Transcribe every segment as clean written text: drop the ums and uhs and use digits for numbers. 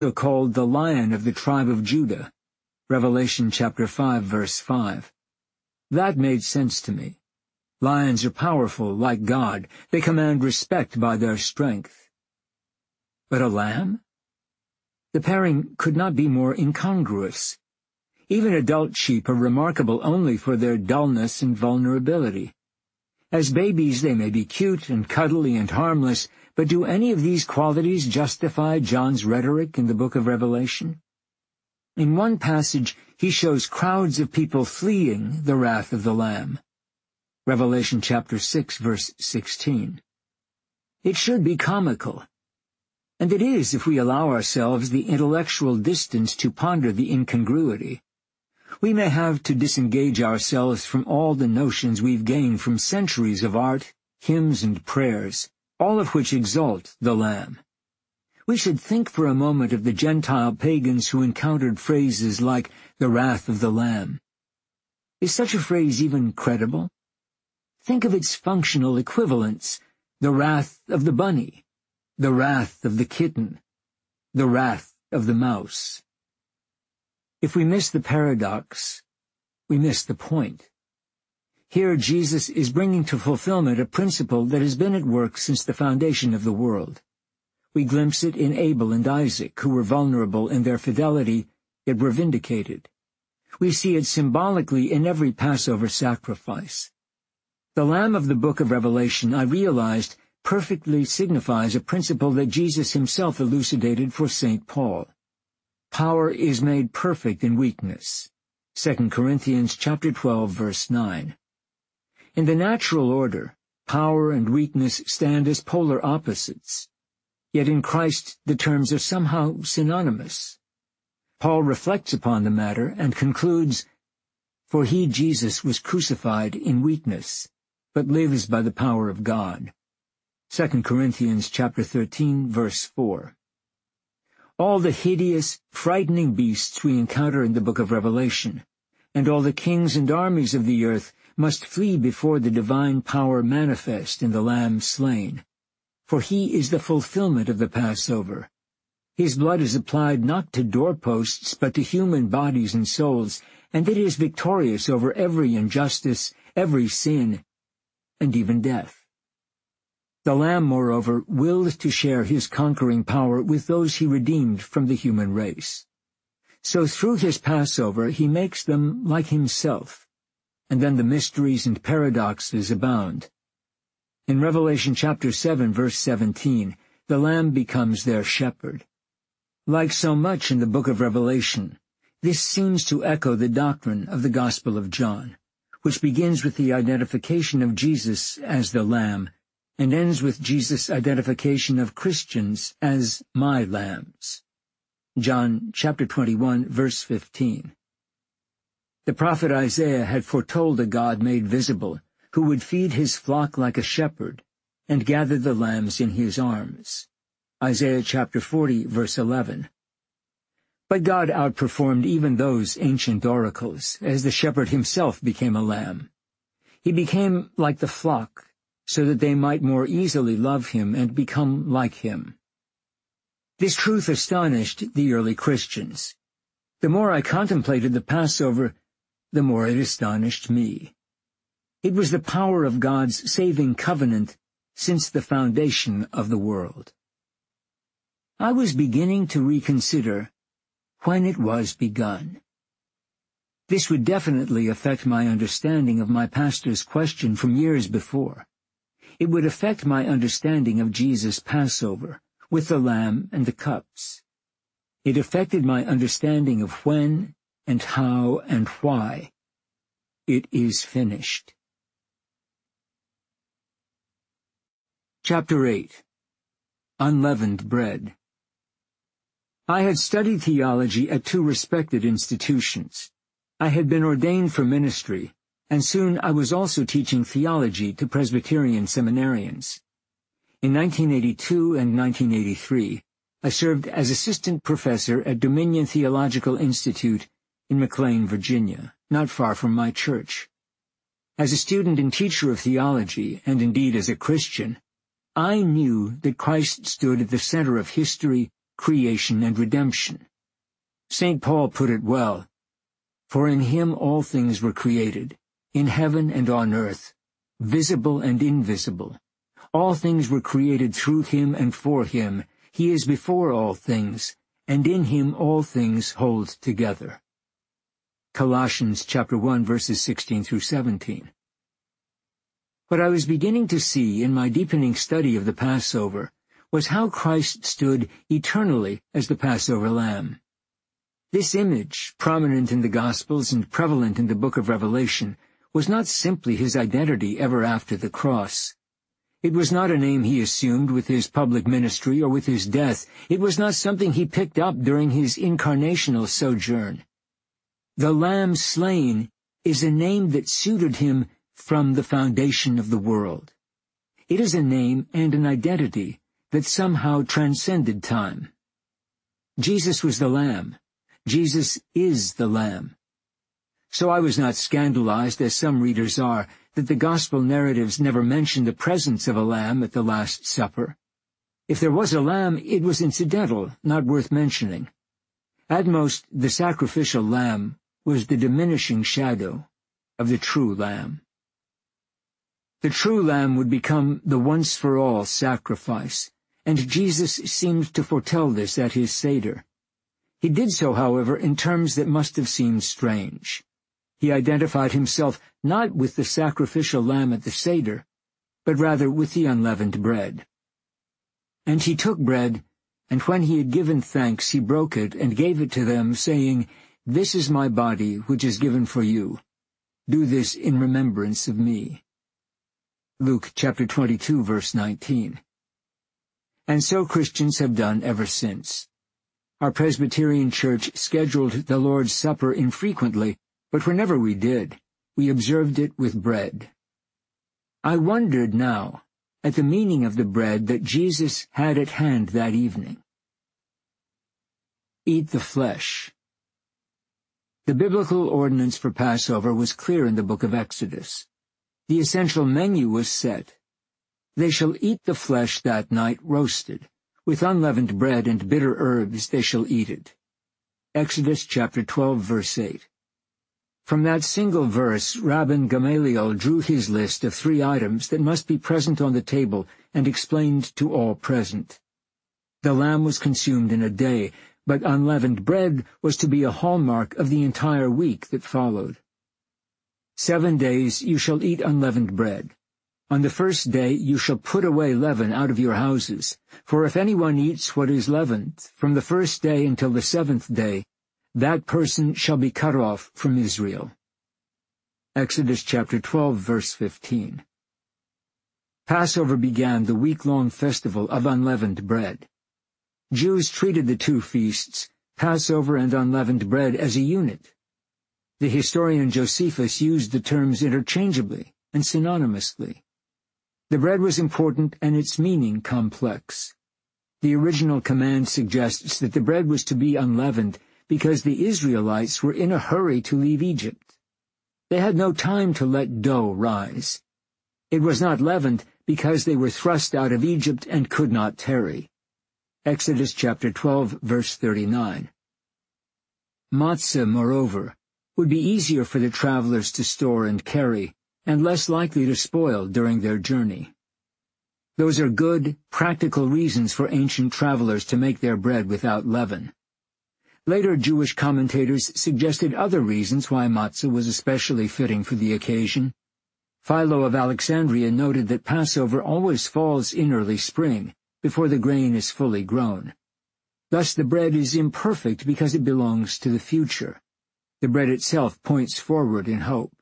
called the Lion of the tribe of Judah. Revelation chapter 5, verse 5. That made sense to me. Lions are powerful, like God. They command respect by their strength. But a lamb? The pairing could not be more incongruous. Even adult sheep are remarkable only for their dullness and vulnerability. As babies they may be cute and cuddly and harmless, but do any of these qualities justify John's rhetoric in the book of Revelation? In one passage, he shows crowds of people fleeing the wrath of the Lamb. Revelation chapter 6, verse 16. It should be comical. And it is if we allow ourselves the intellectual distance to ponder the incongruity. We may have to disengage ourselves from all the notions we've gained from centuries of art, hymns, and prayers, all of which exalt the Lamb. We should think for a moment of the Gentile pagans who encountered phrases like the wrath of the Lamb. Is such a phrase even credible? Think of its functional equivalents: the wrath of the bunny, the wrath of the kitten, the wrath of the mouse. If we miss the paradox, we miss the point. Here Jesus is bringing to fulfillment a principle that has been at work since the foundation of the world. We glimpse it in Abel and Isaac, who were vulnerable in their fidelity, yet were vindicated. We see it symbolically in every Passover sacrifice. The Lamb of the book of Revelation, I realized, perfectly signifies a principle that Jesus himself elucidated for St. Paul. Power is made perfect in weakness. 2 Corinthians chapter 12, verse 9. In the natural order, power and weakness stand as polar opposites. Yet in Christ the terms are somehow synonymous. Paul reflects upon the matter and concludes, "For he, Jesus, was crucified in weakness, but lives by the power of God." 2 Corinthians chapter 13, verse 4. All the hideous, frightening beasts we encounter in the book of Revelation, and all the kings and armies of the earth must flee before the divine power manifest in the Lamb slain. For he is the fulfillment of the Passover. His blood is applied not to doorposts, but to human bodies and souls, and it is victorious over every injustice, every sin, and even death. The Lamb, moreover, willed to share his conquering power with those he redeemed from the human race. So through his Passover he makes them like himself, and then the mysteries and paradoxes abound. In Revelation chapter 7, verse 17, the Lamb becomes their shepherd. Like so much in the book of Revelation, this seems to echo the doctrine of the Gospel of John, which begins with the identification of Jesus as the Lamb, and ends with Jesus' identification of Christians as my lambs. John chapter 21, verse 15. The prophet Isaiah had foretold a God made visible, who would feed his flock like a shepherd, and gather the lambs in his arms. Isaiah chapter 40, verse 11. But God outperformed even those ancient oracles, as the shepherd himself became a lamb. He became like the flock, so that they might more easily love him and become like him. This truth astonished the early Christians. The more I contemplated the Passover, the more it astonished me. It was the power of God's saving covenant since the foundation of the world. I was beginning to reconsider when it was begun. This would definitely affect my understanding of my pastor's question from years before. It would affect my understanding of Jesus' Passover, with the lamb and the cups. It affected my understanding of when and how and why. It is finished. Chapter 8. Unleavened Bread. I had studied theology at two respected institutions. I had been ordained for ministry, and soon I was also teaching theology to Presbyterian seminarians. In 1982 and 1983, I served as assistant professor at Dominion Theological Institute in McLean, Virginia, not far from my church. As a student and teacher of theology, and indeed as a Christian, I knew that Christ stood at the center of history, creation and redemption. St. Paul put it well, "For in him all things were created, in heaven and on earth, visible and invisible. All things were created through him and for him. He is before all things, and in him all things hold together." Colossians chapter 1, verses 16 through 17. What I was beginning to see in my deepening study of the Passover was how Christ stood eternally as the Passover lamb. This image, prominent in the Gospels and prevalent in the book of Revelation, was not simply his identity ever after the cross. It was not a name he assumed with his public ministry or with his death. It was not something he picked up during his incarnational sojourn. The Lamb slain is a name that suited him from the foundation of the world. It is a name and an identity that somehow transcended time. Jesus was the Lamb. Jesus is the Lamb. So I was not scandalized, as some readers are, that the Gospel narratives never mention the presence of a lamb at the Last Supper. If there was a lamb, it was incidental, not worth mentioning. At most, the sacrificial lamb was the diminishing shadow of the true lamb. The true lamb would become the once-for-all sacrifice, and Jesus seemed to foretell this at his Seder. He did so, however, in terms that must have seemed strange. He identified himself not with the sacrificial lamb at the Seder, but rather with the unleavened bread. "And he took bread, and when he had given thanks, he broke it and gave it to them, saying, 'This is my body, which is given for you. Do this in remembrance of me.'" Luke chapter 22, verse 19. And so Christians have done ever since. Our Presbyterian Church scheduled the Lord's Supper infrequently, but whenever we did, we observed it with bread. I wondered now at the meaning of the bread that Jesus had at hand that evening. Eat the flesh. The biblical ordinance for Passover was clear in the book of Exodus. The essential menu was set. They shall eat the flesh that night roasted. With unleavened bread and bitter herbs they shall eat it. Exodus chapter 12, verse 8. From that single verse, Rabban Gamaliel drew his list of 3 items that must be present on the table and explained to all present. The lamb was consumed in a day, but unleavened bread was to be a hallmark of the entire week that followed. 7 days you shall eat unleavened bread. On the first day you shall put away leaven out of your houses, for if anyone eats what is leavened, from the first day until the 7th day, that person shall be cut off from Israel. Exodus chapter 12, verse 15. Passover began the week-long festival of unleavened bread. Jews treated the 2 feasts, Passover and unleavened bread, as a unit. The historian Josephus used the terms interchangeably and synonymously. The bread was important and its meaning complex. The original command suggests that the bread was to be unleavened because the Israelites were in a hurry to leave Egypt. They had no time to let dough rise. It was not leavened because they were thrust out of Egypt and could not tarry. Exodus chapter 12, verse 39. Matzah, moreover, would be easier for the travelers to store and carry, and less likely to spoil during their journey. Those are good, practical reasons for ancient travelers to make their bread without leaven. Later Jewish commentators suggested other reasons why matzah was especially fitting for the occasion. Philo of Alexandria noted that Passover always falls in early spring, before the grain is fully grown. Thus the bread is imperfect because it belongs to the future. The bread itself points forward in hope.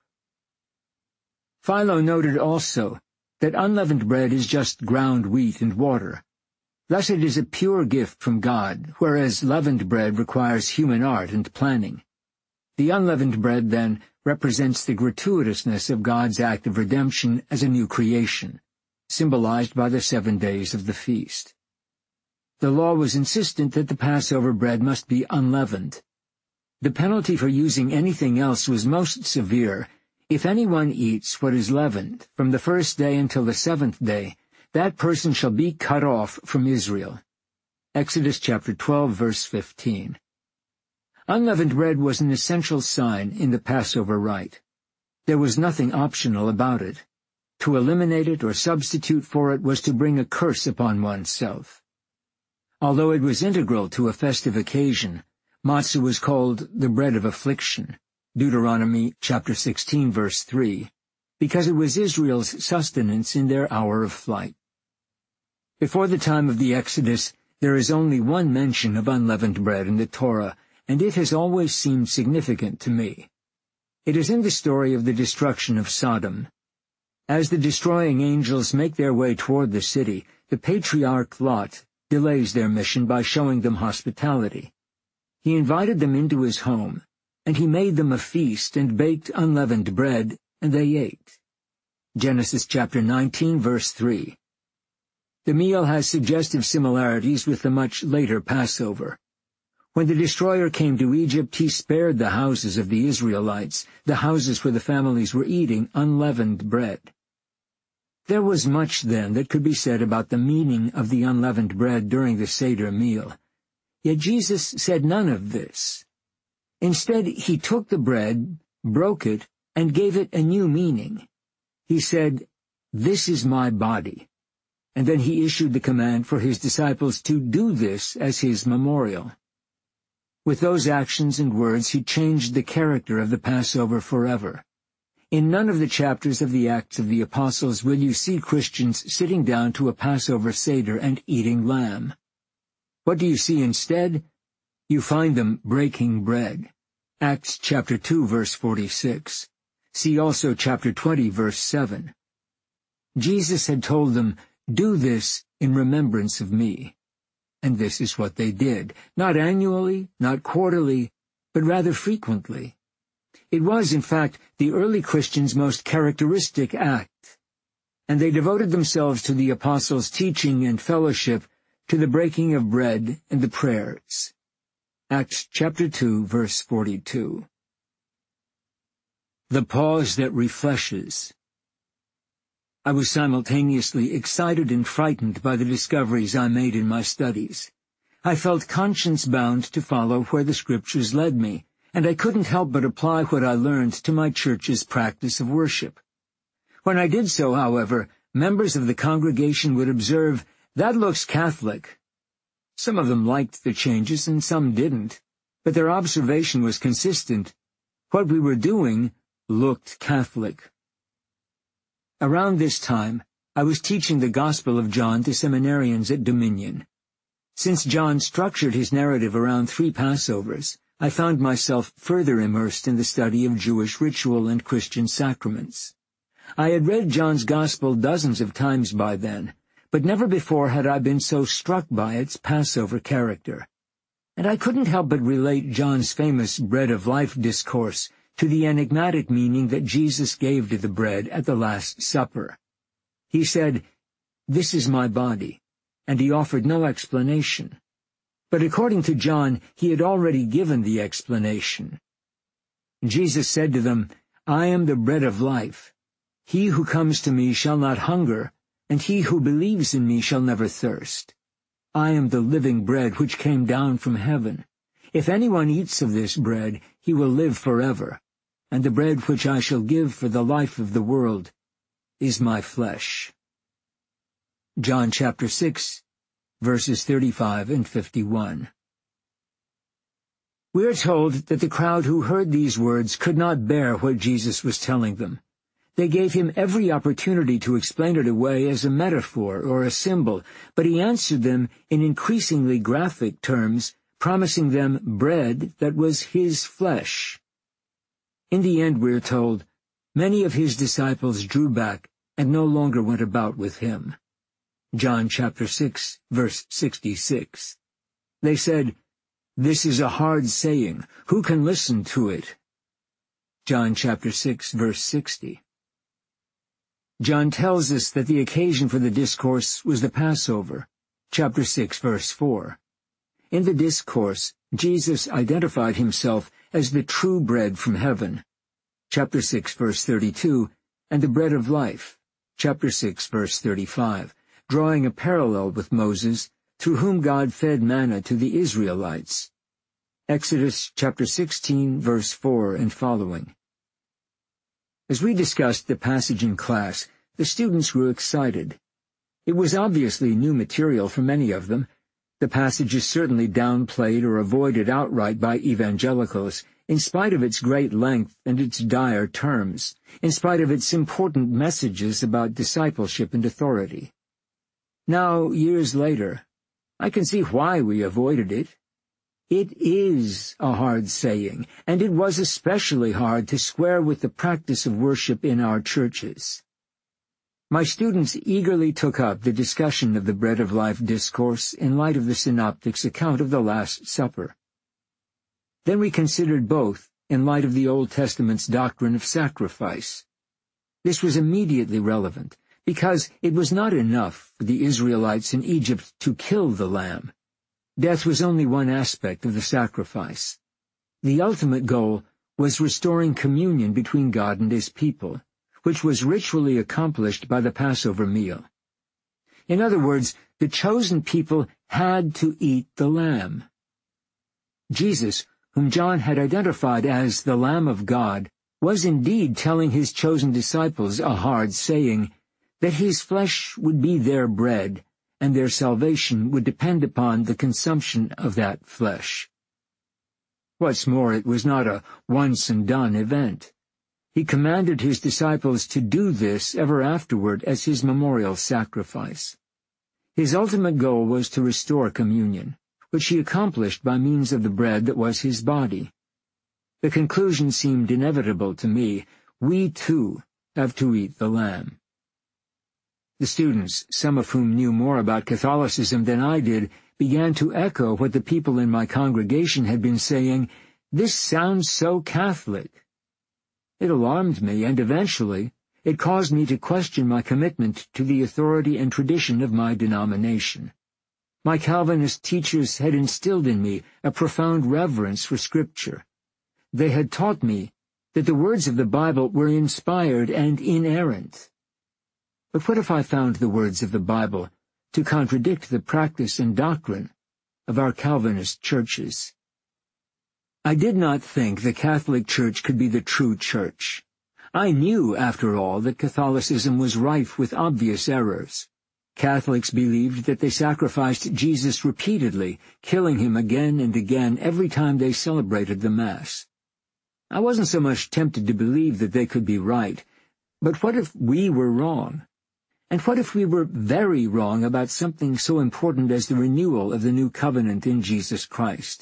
Philo noted also that unleavened bread is just ground wheat and water. Thus it is a pure gift from God, whereas leavened bread requires human art and planning. The unleavened bread, then, represents the gratuitousness of God's act of redemption as a new creation, symbolized by the 7 days of the feast. The law was insistent that the Passover bread must be unleavened. The penalty for using anything else was most severe. If anyone eats what is leavened from the first day until the 7th day, that person shall be cut off from Israel. Exodus chapter 12, verse 15. Unleavened bread was an essential sign in the Passover rite. There was nothing optional about it. To eliminate it or substitute for it was to bring a curse upon oneself. Although it was integral to a festive occasion, matzah was called the bread of affliction, Deuteronomy chapter 16, verse 3, because it was Israel's sustenance in their hour of flight. Before the time of the Exodus, there is only one mention of unleavened bread in the Torah, and it has always seemed significant to me. It is in the story of the destruction of Sodom. As the destroying angels make their way toward the city, the patriarch Lot delays their mission by showing them hospitality. He invited them into his home, and he made them a feast and baked unleavened bread, and they ate. Genesis chapter 19, verse 3. The meal has suggestive similarities with the much later Passover. When the destroyer came to Egypt, he spared the houses of the Israelites, the houses where the families were eating unleavened bread. There was much, then, that could be said about the meaning of the unleavened bread during the Seder meal. Yet Jesus said none of this. Instead, he took the bread, broke it, and gave it a new meaning. He said, "This is my body." And then he issued the command for his disciples to do this as his memorial. With those actions and words, he changed the character of the Passover forever. In none of the chapters of the Acts of the Apostles will you see Christians sitting down to a Passover Seder and eating lamb. What do you see instead? You find them breaking bread. Acts chapter 2, verse 46. See also chapter 20, verse 7. Jesus had told them, "Do this in remembrance of me." And this is what they did, not annually, not quarterly, but rather frequently. It was, in fact, the early Christians' most characteristic act, and they devoted themselves to the apostles' teaching and fellowship, to the breaking of bread and the prayers. Acts chapter 2, verse 42. The pause that refreshes. I was simultaneously excited and frightened by the discoveries I made in my studies. I felt conscience-bound to follow where the Scriptures led me, and I couldn't help but apply what I learned to my church's practice of worship. When I did so, however, members of the congregation would observe, "That looks Catholic." Some of them liked the changes and some didn't, but their observation was consistent. What we were doing looked Catholic. Around this time, I was teaching the Gospel of John to seminarians at Dominion. Since John structured his narrative around 3 Passovers, I found myself further immersed in the study of Jewish ritual and Christian sacraments. I had read John's Gospel dozens of times by then, but never before had I been so struck by its Passover character. And I couldn't help but relate John's famous Bread of Life discourse to the enigmatic meaning that Jesus gave to the bread at the Last Supper. He said, "This is my body," and he offered no explanation. But according to John, he had already given the explanation. Jesus said to them, "I am the bread of life. He who comes to me shall not hunger, and he who believes in me shall never thirst. I am the living bread which came down from heaven. If anyone eats of this bread, he will live forever, and the bread which I shall give for the life of the world is my flesh." John chapter 6, verses 35 and 51. We are told that the crowd who heard these words could not bear what Jesus was telling them. They gave him every opportunity to explain it away as a metaphor or a symbol, but he answered them in increasingly graphic terms, promising them bread that was his flesh. In the end, we are told, many of his disciples drew back and no longer went about with him. John chapter 6, verse 66. They said, "This is a hard saying. Who can listen to it?" John chapter 6, verse 60. John tells us that the occasion for the discourse was the Passover. Chapter 6, verse 4. In the discourse, Jesus identified himself as the true bread from heaven. Chapter 6, verse 32, and the bread of life. Chapter 6, verse 35. Drawing a parallel with Moses, through whom God fed manna to the Israelites. Exodus chapter 16, verse 4 and following. As we discussed the passage in class, the students grew excited. It was obviously new material for many of them. The passage is certainly downplayed or avoided outright by evangelicals, in spite of its great length and its dire terms, in spite of its important messages about discipleship and authority. Now, years later, I can see why we avoided it. It is a hard saying, and it was especially hard to square with the practice of worship in our churches. My students eagerly took up the discussion of the Bread of Life discourse in light of the Synoptics' account of the Last Supper. Then we considered both in light of the Old Testament's doctrine of sacrifice. This was immediately relevant, because it was not enough for the Israelites in Egypt to kill the lamb. Death was only one aspect of the sacrifice. The ultimate goal was restoring communion between God and His people, which was ritually accomplished by the Passover meal. In other words, the chosen people had to eat the lamb. Jesus, whom John had identified as the Lamb of God, was indeed telling His chosen disciples a hard saying, that His flesh would be their bread, and their salvation would depend upon the consumption of that flesh. What's more, it was not a once-and-done event. He commanded His disciples to do this ever afterward as His memorial sacrifice. His ultimate goal was to restore communion, which He accomplished by means of the bread that was His body. The conclusion seemed inevitable to me. We, too, have to eat the lamb. The students, some of whom knew more about Catholicism than I did, began to echo what the people in my congregation had been saying. This sounds so Catholic. It alarmed me, and eventually it caused me to question my commitment to the authority and tradition of my denomination. My Calvinist teachers had instilled in me a profound reverence for Scripture. They had taught me that the words of the Bible were inspired and inerrant. But what if I found the words of the Bible to contradict the practice and doctrine of our Calvinist churches? I did not think the Catholic Church could be the true church. I knew, after all, that Catholicism was rife with obvious errors. Catholics believed that they sacrificed Jesus repeatedly, killing Him again and again every time they celebrated the Mass. I wasn't so much tempted to believe that they could be right, but what if we were wrong? And what if we were very wrong about something so important as the renewal of the new covenant in Jesus Christ?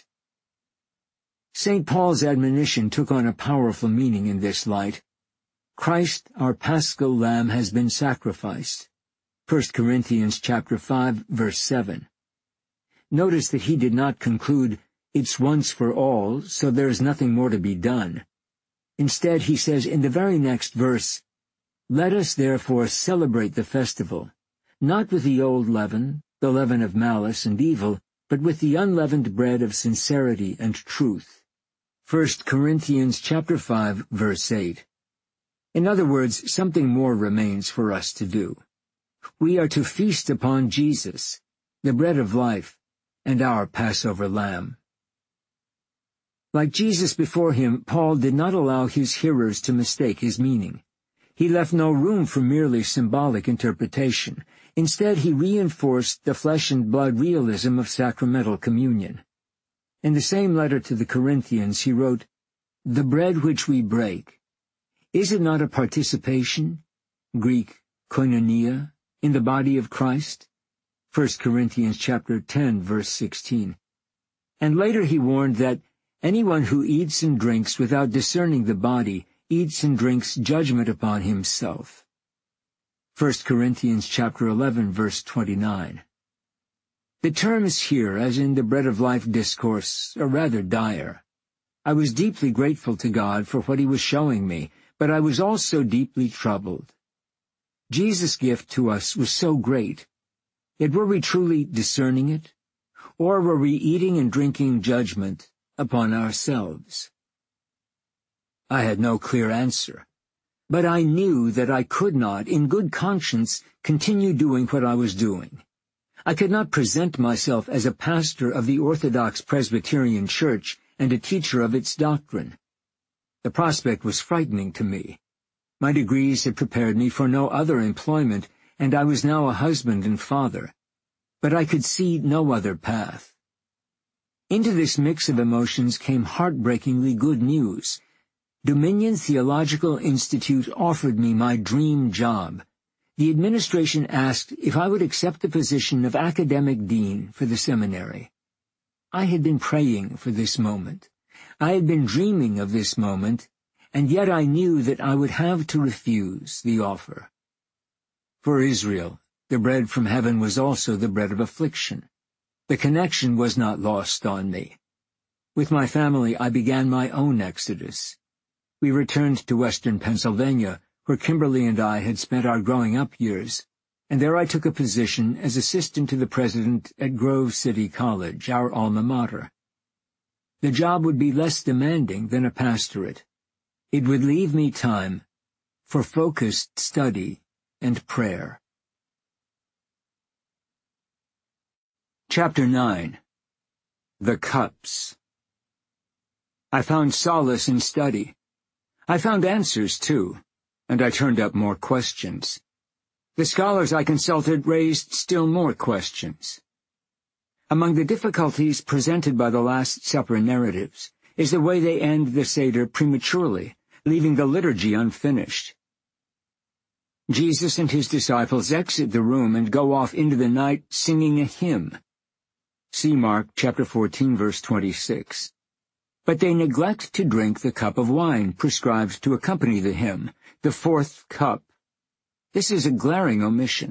St. Paul's admonition took on a powerful meaning in this light. Christ, our paschal lamb, has been sacrificed. 1 Corinthians chapter 5, verse 7. Notice that he did not conclude, it's once for all, so there is nothing more to be done. Instead, he says in the very next verse, let us therefore celebrate the festival, not with the old leaven, the leaven of malice and evil, but with the unleavened bread of sincerity and truth. 1 Corinthians chapter 5, verse 8. In other words, something more remains for us to do. We are to feast upon Jesus, the bread of life, and our Passover lamb. Like Jesus before him, Paul did not allow his hearers to mistake his meaning. He left no room for merely symbolic interpretation. Instead, he reinforced the flesh-and-blood realism of sacramental communion. In the same letter to the Corinthians, he wrote, the bread which we break, is it not a participation, Greek koinonia, in the body of Christ? 1 Corinthians chapter 10, verse 16. And later he warned that anyone who eats and drinks without discerning the body eats and drinks judgment upon himself. 1 Corinthians chapter 11, verse 29. The terms here, as in the Bread of Life discourse, are rather dire. I was deeply grateful to God for what He was showing me, but I was also deeply troubled. Jesus' gift to us was so great, yet were we truly discerning it, or were we eating and drinking judgment upon ourselves? I had no clear answer, but I knew that I could not, in good conscience, continue doing what I was doing. I could not present myself as a pastor of the Orthodox Presbyterian Church and a teacher of its doctrine. The prospect was frightening to me. My degrees had prepared me for no other employment, and I was now a husband and father. But I could see no other path. Into this mix of emotions came heartbreakingly good news. Dominion Theological Institute offered me my dream job. The administration asked if I would accept the position of academic dean for the seminary. I had been praying for this moment. I had been dreaming of this moment, and yet I knew that I would have to refuse the offer. For Israel, the bread from heaven was also the bread of affliction. The connection was not lost on me. With my family, I began my own exodus. We returned to western Pennsylvania, where Kimberly and I had spent our growing-up years, and there I took a position as assistant to the president at Grove City College, our alma mater. The job would be less demanding than a pastorate. It would leave me time for focused study and prayer. Chapter 9. The Cups. I found solace in study. I found answers, too, and I turned up more questions. The scholars I consulted raised still more questions. Among the difficulties presented by the Last Supper narratives is the way they end the Seder prematurely, leaving the liturgy unfinished. Jesus and his disciples exit the room and go off into the night singing a hymn. See Mark chapter 14, verse 26. But they neglect to drink the cup of wine prescribed to accompany the hymn, the fourth cup. This is a glaring omission.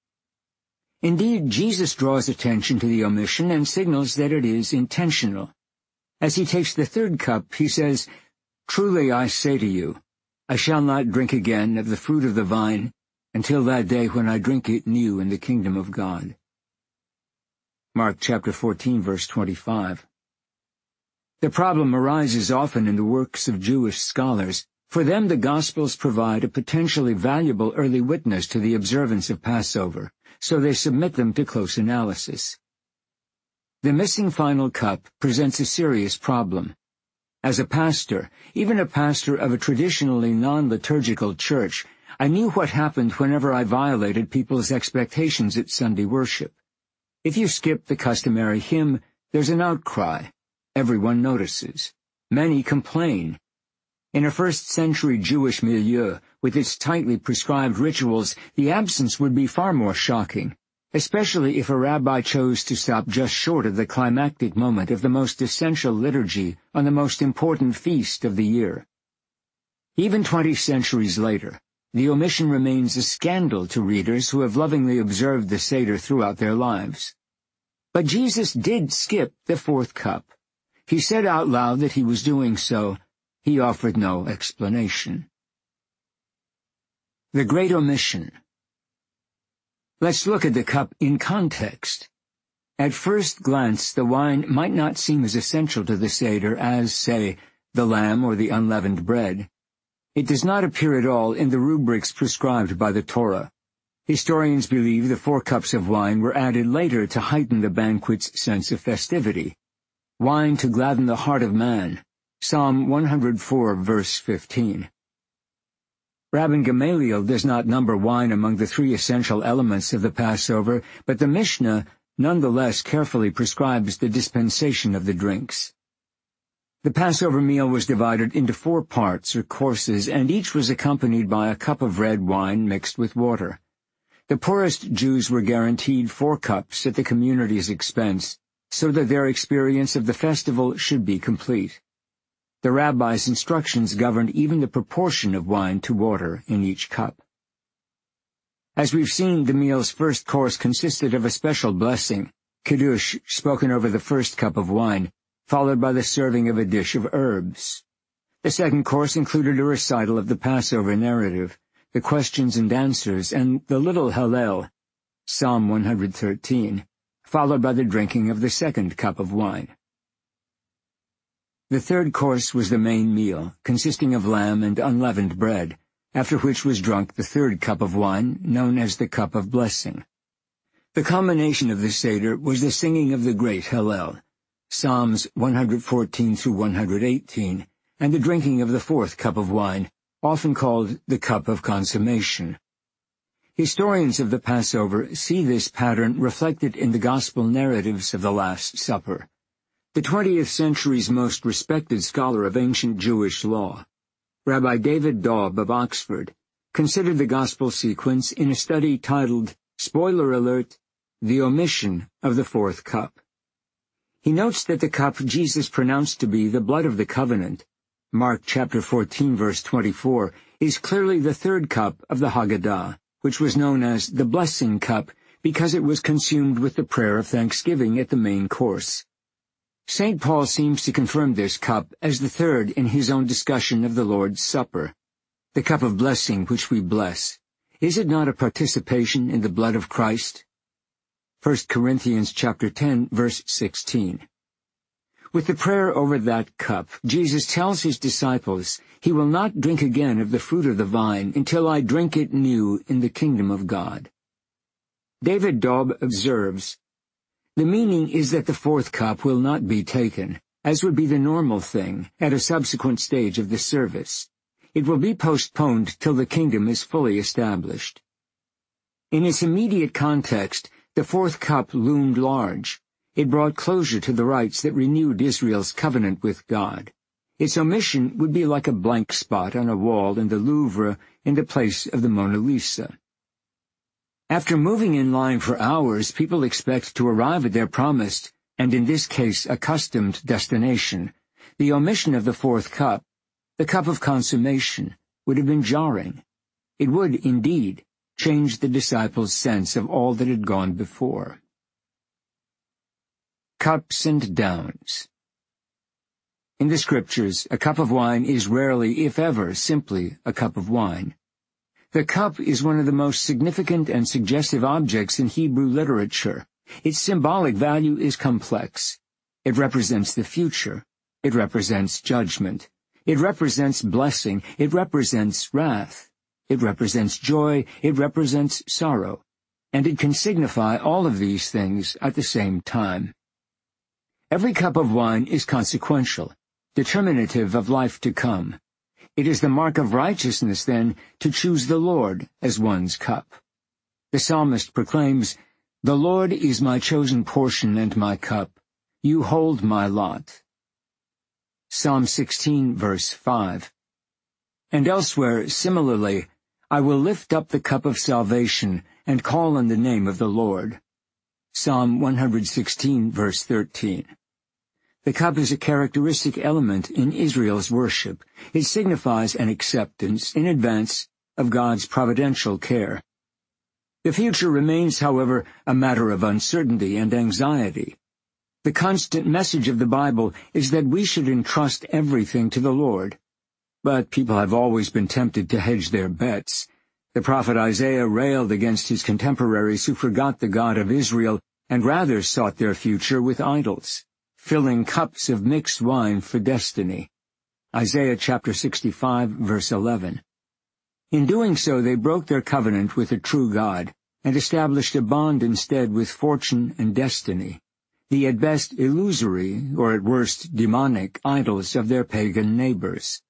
Indeed, Jesus draws attention to the omission and signals that it is intentional. As he takes the third cup, he says, "Truly I say to you, I shall not drink again of the fruit of the vine until that day when I drink it new in the kingdom of God." Mark chapter 14, verse 25. The problem arises often in the works of Jewish scholars. For them, the Gospels provide a potentially valuable early witness to the observance of Passover, so they submit them to close analysis. The missing final cup presents a serious problem. As a pastor, even a pastor of a traditionally non-liturgical church, I knew what happened whenever I violated people's expectations at Sunday worship. If you skip the customary hymn, there's an outcry. Everyone notices. Many complain. In a first-century Jewish milieu, with its tightly prescribed rituals, the absence would be far more shocking, especially if a rabbi chose to stop just short of the climactic moment of the most essential liturgy on the most important feast of the year. Even 20 centuries later, the omission remains a scandal to readers who have lovingly observed the Seder throughout their lives. But Jesus did skip the fourth cup. He said out loud that he was doing so. He offered no explanation. The Great Omission. Let's look at the cup in context. At first glance, the wine might not seem as essential to the Seder as, say, the lamb or the unleavened bread. It does not appear at all in the rubrics prescribed by the Torah. Historians believe the 4 cups of wine were added later to heighten the banquet's sense of festivity. Wine to gladden the heart of man. Psalm 104, verse 15. Rabban Gamaliel does not number wine among the 3 essential elements of the Passover, but the Mishnah nonetheless carefully prescribes the dispensation of the drinks. The Passover meal was divided into 4 parts or courses, and each was accompanied by a cup of red wine mixed with water. The poorest Jews were guaranteed 4 cups at the community's expense, so that their experience of the festival should be complete. The rabbi's instructions governed even the proportion of wine to water in each cup. As we've seen, the meal's first course consisted of a special blessing, kiddush, spoken over the first cup of wine, followed by the serving of a dish of herbs. The second course included a recital of the Passover narrative, the questions and answers, and the little Hallel, Psalm 113, followed by the drinking of the second cup of wine. The third course was the main meal, consisting of lamb and unleavened bread, after which was drunk the third cup of wine, known as the cup of blessing. The culmination of the Seder was the singing of the great Hallel, Psalms 114 through 118, and the drinking of the fourth cup of wine, often called the cup of consummation. Historians of the Passover see this pattern reflected in the gospel narratives of the Last Supper. The 20th century's most respected scholar of ancient Jewish law, Rabbi David Daub of Oxford, considered the gospel sequence in a study titled, spoiler alert, The Omission of the Fourth Cup. He notes that the cup Jesus pronounced to be the blood of the covenant, Mark chapter 14 verse 24, is clearly the third cup of the Haggadah, which was known as the blessing cup because it was consumed with the prayer of thanksgiving at the main course. St. Paul seems to confirm this cup as the third in his own discussion of the Lord's Supper. The cup of blessing which we bless, is it not a participation in the blood of Christ? 1 Corinthians chapter 10 verse 16. With the prayer over that cup, Jesus tells his disciples, "He will not drink again of the fruit of the vine until I drink it new in the kingdom of God." David Daub observes, "The meaning is that the fourth cup will not be taken, as would be the normal thing, at a subsequent stage of the service. It will be postponed till the kingdom is fully established." In its immediate context, the fourth cup loomed large. It brought closure to the rites that renewed Israel's covenant with God. Its omission would be like a blank spot on a wall in the Louvre in the place of the Mona Lisa. After moving in line for hours, people expect to arrive at their promised, and in this case accustomed, destination. The omission of the fourth cup, the cup of consummation, would have been jarring. It would, indeed, change the disciples' sense of all that had gone before. Cups and downs. In the Scriptures, a cup of wine is rarely, if ever, simply a cup of wine. The cup is one of the most significant and suggestive objects in Hebrew literature. Its symbolic value is complex. It represents the future. It represents judgment. It represents blessing. It represents wrath. It represents joy. It represents sorrow. And it can signify all of these things at the same time. Every cup of wine is consequential, determinative of life to come. It is the mark of righteousness, then, to choose the Lord as one's cup. The psalmist proclaims, "The Lord is my chosen portion and my cup. You hold my lot." Psalm 16, verse 5. And elsewhere, similarly, "I will lift up the cup of salvation and call on the name of the Lord." Psalm 116, verse 13. The cup is a characteristic element in Israel's worship. It signifies an acceptance in advance of God's providential care. The future remains, however, a matter of uncertainty and anxiety. The constant message of the Bible is that we should entrust everything to the Lord. But people have always been tempted to hedge their bets. The prophet Isaiah railed against his contemporaries who forgot the God of Israel and rather sought their future with idols, filling cups of mixed wine for destiny. Isaiah chapter 65, verse 11. In doing so, they broke their covenant with the true God and established a bond instead with fortune and destiny, the at best illusory, or at worst demonic, idols of their pagan neighbors.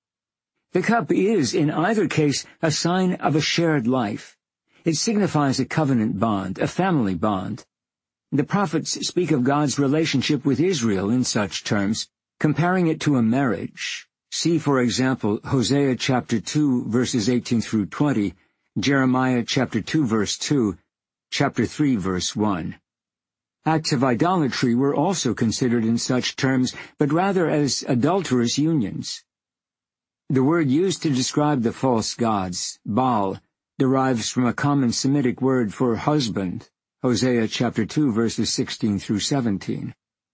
The cup is, in either case, a sign of a shared life. It signifies a covenant bond, a family bond. The prophets speak of God's relationship with Israel in such terms, comparing it to a marriage. See, for example, Hosea chapter 2, verses 18 through 20, Jeremiah chapter 2, verse 2, chapter 3, verse 1. Acts of idolatry were also considered in such terms, but rather as adulterous unions. The word used to describe the false gods, Baal, derives from a common Semitic word for husband, Hosea chapter 2, verses 16 through 17.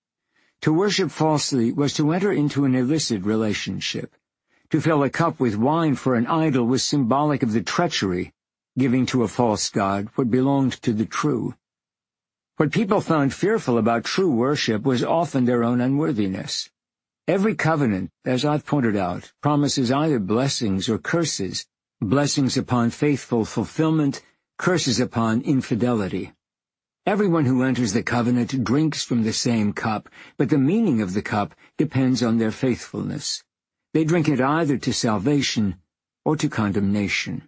To worship falsely was to enter into an illicit relationship. To fill a cup with wine for an idol was symbolic of the treachery, giving to a false god what belonged to the true. What people found fearful about true worship was often their own unworthiness. Every covenant, as I've pointed out, promises either blessings or curses, blessings upon faithful fulfillment, curses upon infidelity. Everyone who enters the covenant drinks from the same cup, but the meaning of the cup depends on their faithfulness. They drink it either to salvation or to condemnation.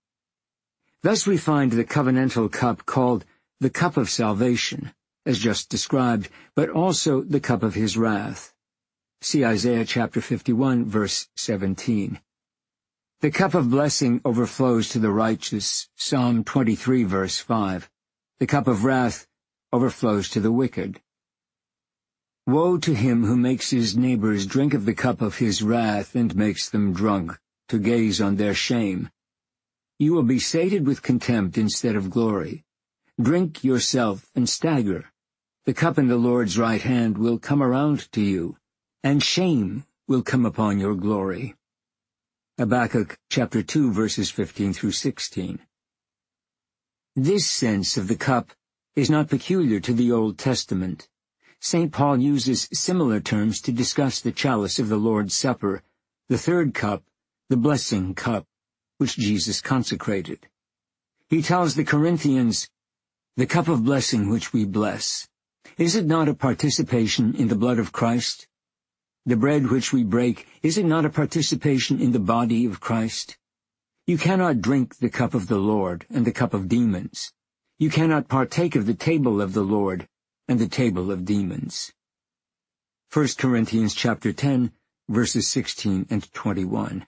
Thus we find the covenantal cup called the cup of salvation, as just described, but also the cup of his wrath. See Isaiah chapter 51, verse 17. The cup of blessing overflows to the righteous, Psalm 23, verse 5. The cup of wrath overflows to the wicked. Woe to him who makes his neighbors drink of the cup of his wrath and makes them drunk, to gaze on their shame. You will be sated with contempt instead of glory. Drink yourself and stagger. The cup in the Lord's right hand will come around to you, and shame will come upon your glory. Habakkuk chapter 2, verses 15 through 16. This sense of the cup is not peculiar to the Old Testament. St. Paul uses similar terms to discuss the chalice of the Lord's Supper, the third cup, the blessing cup, which Jesus consecrated. He tells the Corinthians, "The cup of blessing which we bless, is it not a participation in the blood of Christ? The bread which we break, is it not a participation in the body of Christ? You cannot drink the cup of the Lord and the cup of demons. You cannot partake of the table of the Lord and the table of demons." 1 Corinthians chapter 10, verses 16 and 21.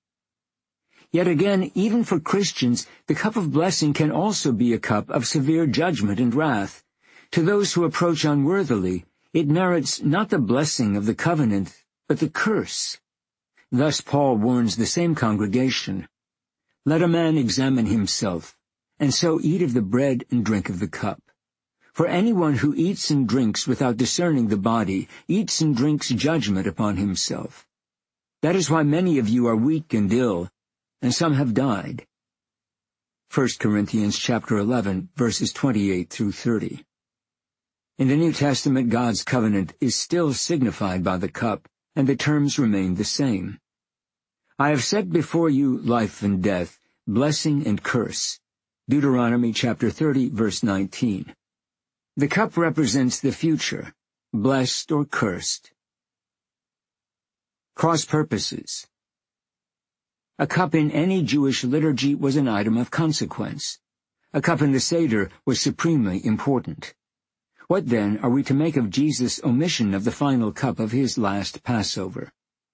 Yet again, even for Christians, the cup of blessing can also be a cup of severe judgment and wrath. To those who approach unworthily, it merits not the blessing of the covenant, but the curse. Thus Paul warns the same congregation, "Let a man examine himself, and so eat of the bread and drink of the cup. For anyone who eats and drinks without discerning the body eats and drinks judgment upon himself. That is why many of you are weak and ill, and some have died." 1 Corinthians chapter 11, verses 28 through 30. In the New Testament, God's covenant is still signified by the cup, and the terms remain the same. "I have set before you life and death, blessing and curse." Deuteronomy chapter 30, verse 19. The cup represents the future, blessed or cursed. Cross purposes. A cup in any Jewish liturgy was an item of consequence. A cup in the Seder was supremely important. What then are we to make of Jesus' omission of the final cup of his last Passover?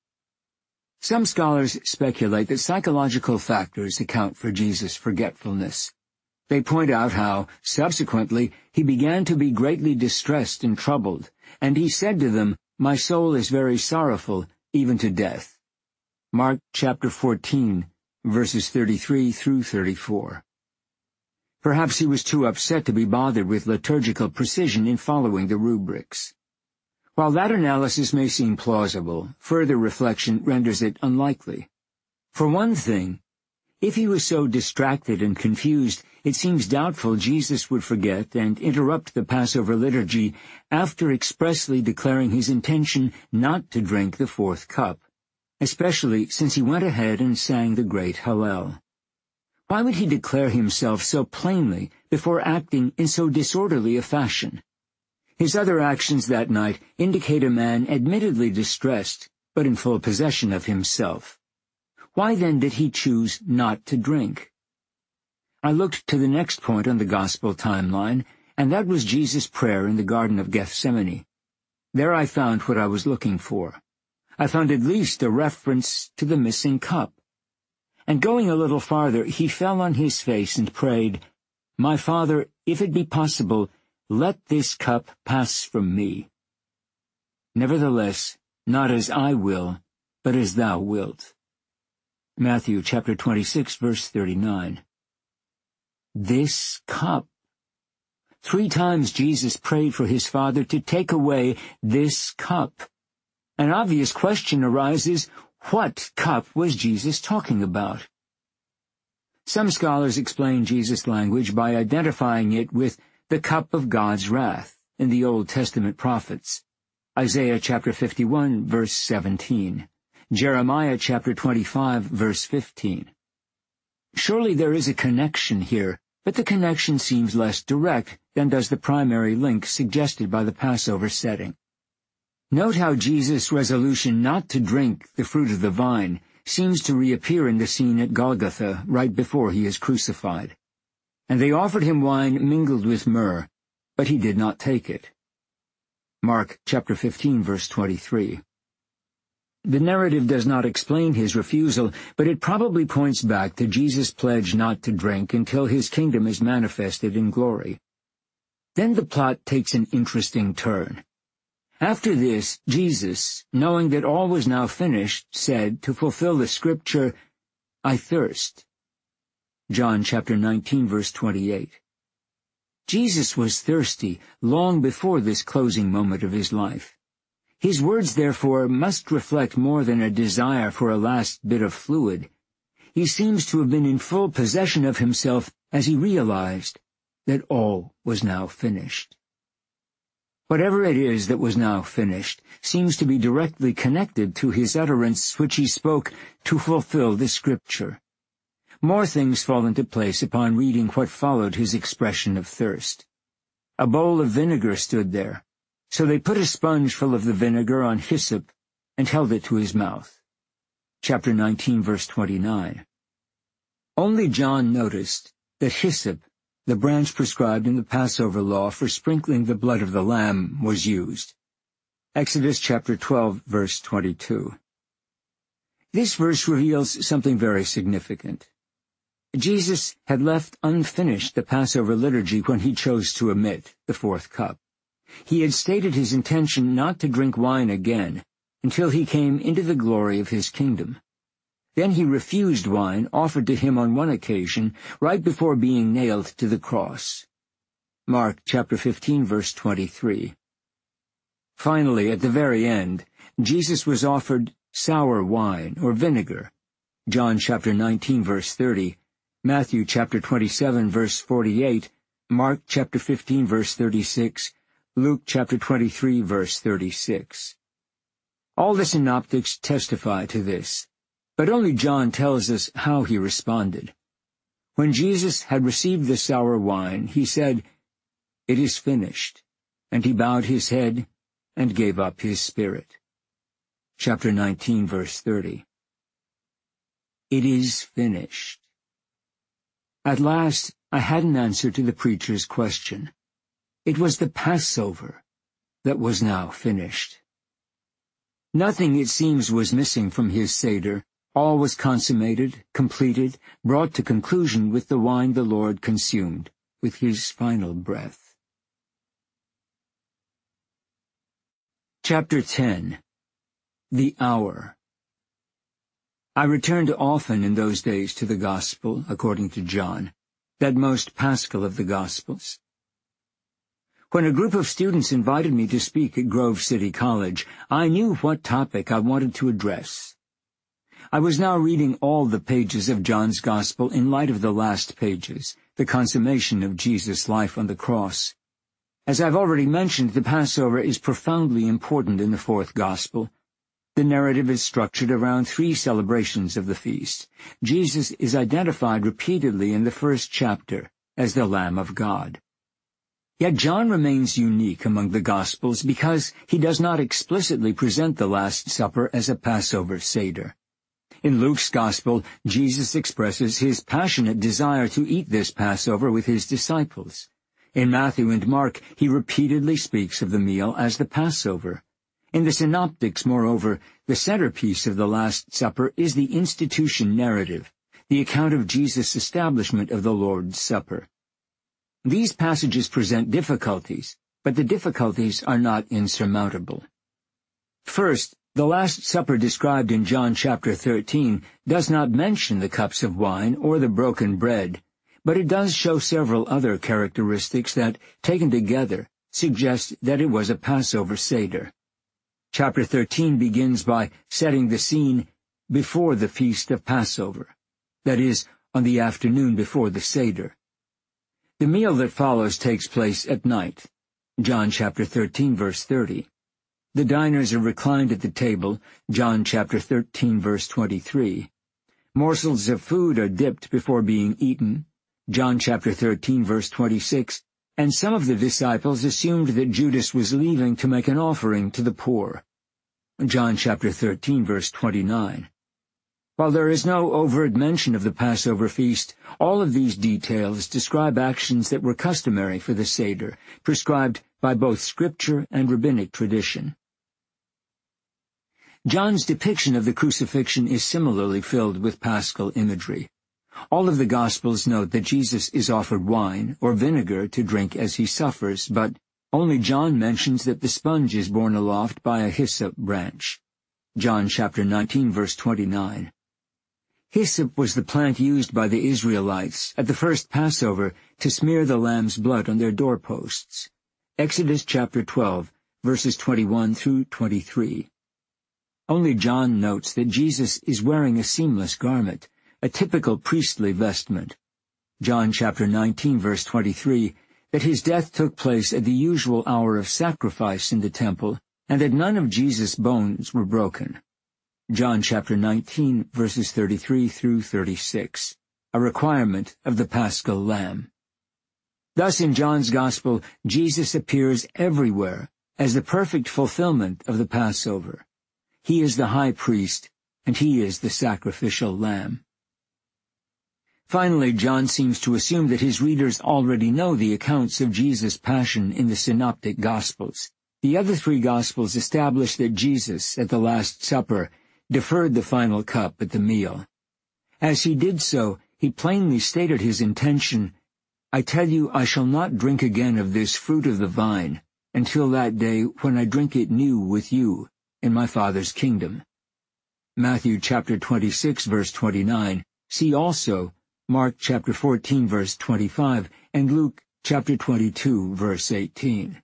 Some scholars speculate that psychological factors account for Jesus' forgetfulness. They point out how, subsequently, he began to be greatly distressed and troubled, and he said to them, "My soul is very sorrowful, even to death." Mark chapter 14, verses 33 through 34. Perhaps he was too upset to be bothered with liturgical precision in following the rubrics. While that analysis may seem plausible, further reflection renders it unlikely. For one thing, if he was so distracted and confused, it seems doubtful Jesus would forget and interrupt the Passover liturgy after expressly declaring his intention not to drink the fourth cup, especially since he went ahead and sang the great Hallel. Why would he declare himself so plainly before acting in so disorderly a fashion? His other actions that night indicate a man admittedly distressed, but in full possession of himself. Why then did he choose not to drink? I looked to the next point on the Gospel timeline, and that was Jesus' prayer in the Garden of Gethsemane. There I found what I was looking for. I found at least a reference to the missing cup. And going a little farther, he fell on his face and prayed, "My Father, if it be possible, let this cup pass from me. Nevertheless, not as I will, but as thou wilt." Matthew chapter 26, verse 39. This cup. 3 times Jesus prayed for his Father to take away this cup. An obvious question arises, what cup was Jesus talking about? Some scholars explain Jesus' language by identifying it with the cup of God's wrath in the Old Testament prophets. Isaiah chapter 51, verse 17. Jeremiah chapter 25, verse 15. Surely there is a connection here but the connection seems less direct than does the primary link suggested by the Passover setting. Note how Jesus' resolution not to drink the fruit of the vine seems to reappear in the scene at Golgotha right before he is crucified. And they offered him wine mingled with myrrh, but he did not take it. Mark chapter 15, verse 23. The narrative does not explain his refusal, but it probably points back to Jesus' pledge not to drink until his kingdom is manifested in glory. Then the plot takes an interesting turn. After this, Jesus, knowing that all was now finished, said, to fulfill the scripture, "I thirst." John chapter 19, verse 28. Jesus was thirsty long before this closing moment of his life. His words, therefore, must reflect more than a desire for a last bit of fluid. He seems to have been in full possession of himself as he realized that all was now finished. Whatever it is that was now finished seems to be directly connected to his utterance which he spoke to fulfill the scripture. More things fall into place upon reading what followed his expression of thirst. A bowl of vinegar stood there, so they put a sponge full of the vinegar on hyssop and held it to his mouth. Chapter 19, verse 29. Only John noticed that hyssop, the branch prescribed in the Passover law for sprinkling the blood of the lamb, was used. Exodus chapter 12, verse 22. This verse reveals something very significant. Jesus had left unfinished the Passover liturgy when he chose to omit the fourth cup. He had stated his intention not to drink wine again until he came into the glory of his kingdom. Then he refused wine offered to him on one occasion, right before being nailed to the cross. Mark chapter 15, verse 23. Finally, at the very end, Jesus was offered sour wine or vinegar. John chapter 19, verse 30, Matthew chapter 27, verse 48, Mark chapter 15, verse 36, Luke chapter 23, verse 36. All the synoptics testify to this, but only John tells us how he responded. When Jesus had received the sour wine, he said, "It is finished," and he bowed his head and gave up his spirit. Chapter 19, verse 30. It is finished. At last, I had an answer to the preacher's question. It was the Passover that was now finished. Nothing, it seems, was missing from his Seder. All was consummated, completed, brought to conclusion with the wine the Lord consumed, with his final breath. Chapter 10. The Hour. I returned often in those days to the Gospel, according to John, that most paschal of the Gospels. When a group of students invited me to speak at Grove City College, I knew what topic I wanted to address. I was now reading all the pages of John's Gospel in light of the last pages, the consummation of Jesus' life on the cross. As I've already mentioned, the Passover is profoundly important in the fourth Gospel. The narrative is structured around three celebrations of the feast. Jesus is identified repeatedly in the first chapter as the Lamb of God. Yet John remains unique among the Gospels because he does not explicitly present the Last Supper as a Passover Seder. In Luke's Gospel, Jesus expresses his passionate desire to eat this Passover with his disciples. In Matthew and Mark, he repeatedly speaks of the meal as the Passover. In the Synoptics, moreover, the centerpiece of the Last Supper is the institution narrative, the account of Jesus' establishment of the Lord's Supper. These passages present difficulties, but the difficulties are not insurmountable. First, the Last Supper described in John chapter 13 does not mention the cups of wine or the broken bread, but it does show several other characteristics that, taken together, suggest that it was a Passover Seder. Chapter 13 begins by setting the scene before the feast of Passover, that is, on the afternoon before the Seder. The meal that follows takes place at night. John chapter 13, verse 30. The diners are reclined at the table, John chapter 13, verse 23. Morsels of food are dipped before being eaten, John chapter 13, verse 26, and some of the disciples assumed that Judas was leaving to make an offering to the poor. John chapter 13, verse 29. While there is no overt mention of the Passover feast, all of these details describe actions that were customary for the Seder, prescribed by both Scripture and rabbinic tradition. John's depiction of the crucifixion is similarly filled with paschal imagery. All of the Gospels note that Jesus is offered wine or vinegar to drink as he suffers, but only John mentions that the sponge is borne aloft by a hyssop branch. John chapter 19, verse 29. Hyssop was the plant used by the Israelites at the first Passover to smear the lamb's blood on their doorposts. Exodus chapter 12, verses 21 through 23. Only John notes that Jesus is wearing a seamless garment, a typical priestly vestment. John chapter 19, verse 23, that his death took place at the usual hour of sacrifice in the temple, and that none of Jesus' bones were broken. John chapter 19, verses 33 through 36, a requirement of the Paschal Lamb. Thus in John's Gospel, Jesus appears everywhere as the perfect fulfillment of the Passover. He is the high priest, and he is the sacrificial lamb. Finally, John seems to assume that his readers already know the accounts of Jesus' passion in the Synoptic Gospels. The other three Gospels establish that Jesus, at the Last Supper, deferred the final cup at the meal. As he did so, he plainly stated his intention, "I tell you, I shall not drink again of this fruit of the vine until that day when I drink it new with you in my Father's kingdom." Matthew chapter 26, verse 29. See also Mark chapter 14, verse 25, and Luke chapter 22, verse 18.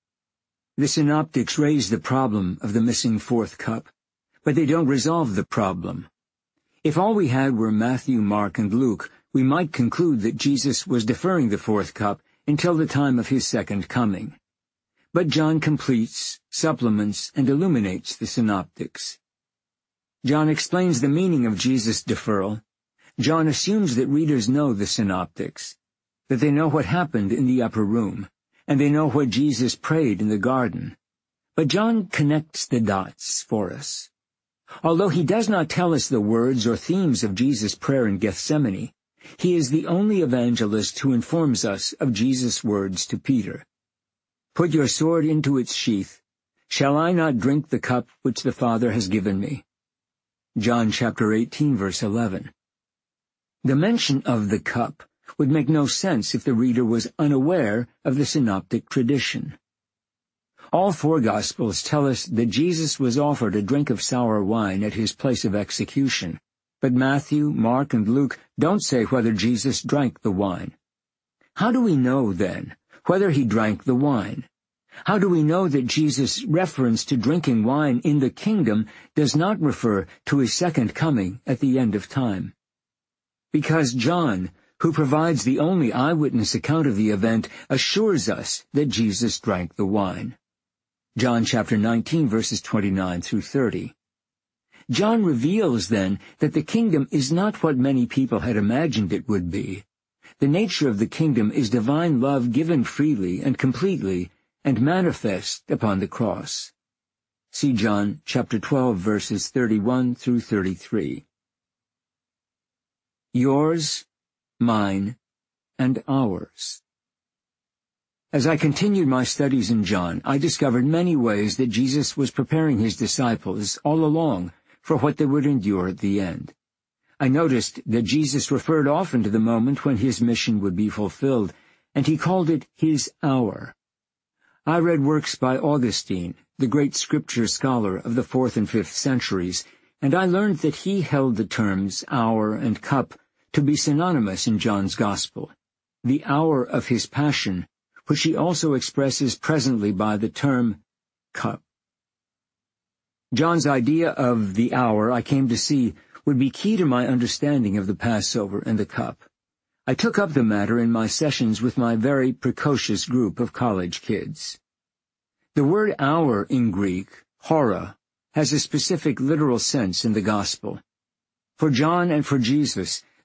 The synoptics raise the problem of the missing fourth cup, but they don't resolve the problem. If all we had were Matthew, Mark, and Luke, we might conclude that Jesus was deferring the fourth cup until the time of his second coming. But John completes, supplements, and illuminates the synoptics. John explains the meaning of Jesus' deferral. John assumes that readers know the synoptics, that they know what happened in the upper room, and they know what Jesus prayed in the garden. But John connects the dots for us. Although he does not tell us the words or themes of Jesus' prayer in Gethsemane, he is the only evangelist who informs us of Jesus' words to Peter. "Put your sword into its sheath. Shall I not drink the cup which the Father has given me?" John chapter 18, verse 11. The mention of the cup would make no sense if the reader was unaware of the synoptic tradition. All four Gospels tell us that Jesus was offered a drink of sour wine at his place of execution, but Matthew, Mark, and Luke don't say whether Jesus drank the wine. How do we know, then, whether he drank the wine? How do we know that Jesus' reference to drinking wine in the kingdom does not refer to his second coming at the end of time? Because John, who provides the only eyewitness account of the event, assures us that Jesus drank the wine. John chapter 19, verses 29 through 30. John reveals, then, that the kingdom is not what many people had imagined it would be. The nature of the kingdom is divine love given freely and completely and manifest upon the cross. See John chapter 12, verses 31 through 33. Yours, mine, and ours. As I continued my studies in John, I discovered many ways that Jesus was preparing his disciples all along for what they would endure at the end. I noticed that Jesus referred often to the moment when his mission would be fulfilled, and he called it his hour. I read works by Augustine, the great scripture scholar of the 4th and 5th centuries, and I learned that he held the terms hour and cup to be synonymous in John's Gospel. The hour of his passion, which he also expresses presently by the term cup. John's idea of the hour, I came to see, would be key to my understanding of the Passover and the cup. I took up the matter in my sessions with my very precocious group of college kids. The word hour in Greek, hora, has a specific literal sense in the Gospel. For John and for Jesus,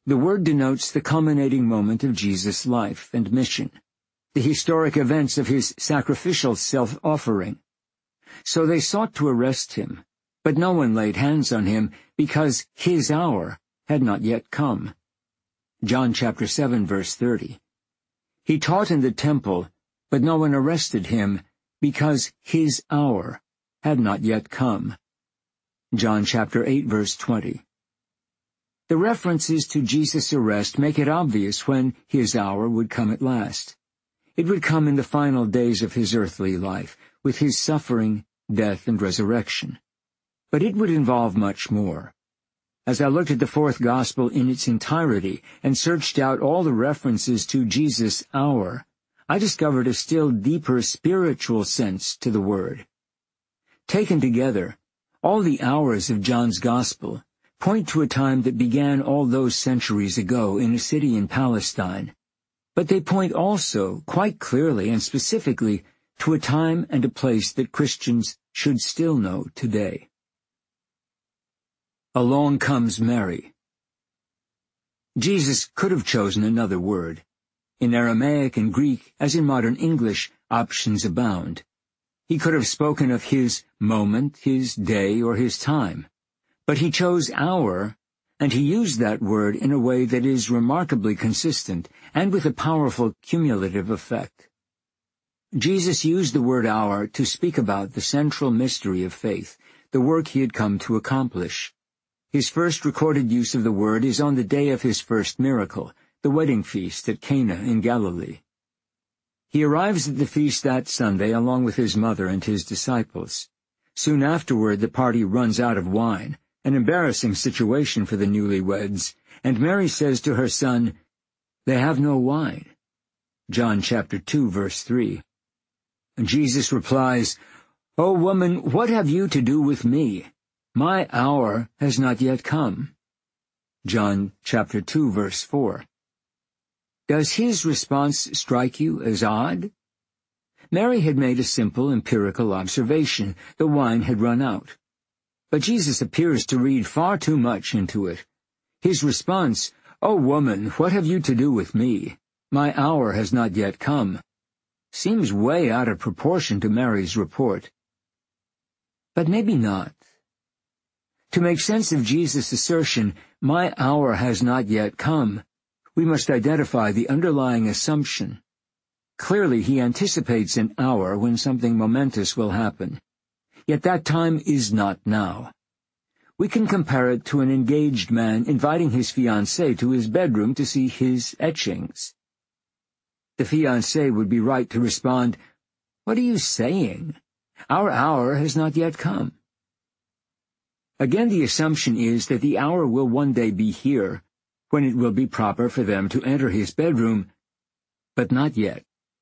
The word denotes the culminating moment of Jesus' life and mission, the historic events of his sacrificial self-offering. So they sought to arrest him, but no one laid hands on him because his hour had not yet come. John chapter 7, verse 30. He taught in the temple, but no one arrested him because his hour had not yet come. John chapter 8, verse 20. The references to Jesus' arrest make it obvious when his hour would come at last. It would come in the final days of his earthly life, with his suffering, death, and resurrection. But it would involve much more. As I looked at the fourth gospel in its entirety and searched out all the references to Jesus' hour, I discovered a still deeper spiritual sense to the word. Taken together, all the hours of John's gospel point to a time that began all those centuries ago in a city in Palestine, but they point also, quite clearly and specifically, to a time and a place that Christians should still know today. Along comes Mary. Jesus could have chosen another word. In Aramaic and Greek, as in modern English, options abound. He could have spoken of his moment, his day, or his time. But he chose hour, and he used that word in a way that is remarkably consistent and with a powerful cumulative effect. Jesus used the word hour to speak about the central mystery of faith, the work he had come to accomplish. His first recorded use of the word is on the day of his first miracle, the wedding feast at Cana in Galilee. He arrives at the feast that Sunday along with his mother and his disciples. Soon afterward the party runs out of wine, an embarrassing situation for the newlyweds, and Mary says to her son, "They have no wine." John chapter 2, verse 3. And Jesus replies, "O woman, what have you to do with me? My hour has not yet come." John chapter 2, verse 4. Does his response strike you as odd? Mary had made a simple empirical observation. The wine had run out. But Jesus appears to read far too much into it. His response, "O woman, what have you to do with me? My hour has not yet come," seems way out of proportion to Mary's report. But maybe not. To make sense of Jesus' assertion, "My hour has not yet come," we must identify the underlying assumption. Clearly, he anticipates an hour when something momentous will happen. Yet that time is not now. We can compare it to an engaged man inviting his fiancée to his bedroom to see his etchings. The fiancé would be right to respond, "What are you saying? Our hour has not yet come." Again, the assumption is that the hour will one day be here, when it will be proper for them to enter his bedroom, but not yet.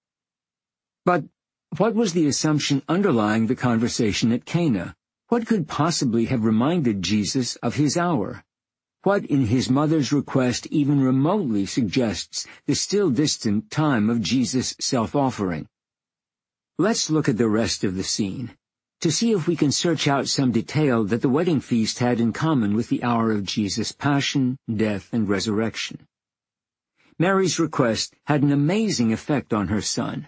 But what was the assumption underlying the conversation at Cana? What could possibly have reminded Jesus of his hour? What in his mother's request even remotely suggests the still distant time of Jesus' self-offering? Let's look at the rest of the scene, to see if we can search out some detail that the wedding feast had in common with the hour of Jesus' passion, death, and resurrection. Mary's request had an amazing effect on her son.